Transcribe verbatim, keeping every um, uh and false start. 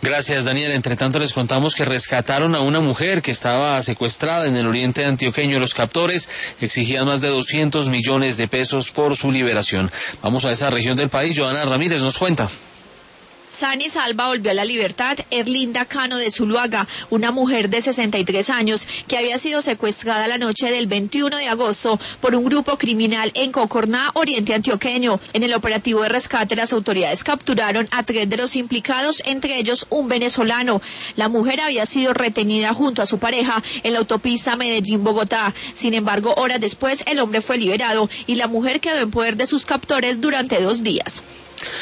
Gracias, Daniel. Entre tanto, les contamos que rescataron a una mujer que estaba secuestrada en el oriente antioqueño. Los captores exigían más de doscientos millones de pesos por su liberación. Vamos a esa región del país. Joana Ramírez nos cuenta. Sana y salva volvió a la libertad Erlinda Cano de Zuluaga, una mujer de sesenta y tres años que había sido secuestrada la noche del veintiuno de agosto por un grupo criminal en Cocorná, oriente antioqueño. En el operativo de rescate, las autoridades capturaron a tres de los implicados, entre ellos un venezolano. La mujer había sido retenida junto a su pareja en la autopista Medellín-Bogotá. Sin embargo, horas después, el hombre fue liberado y la mujer quedó en poder de sus captores durante dos días.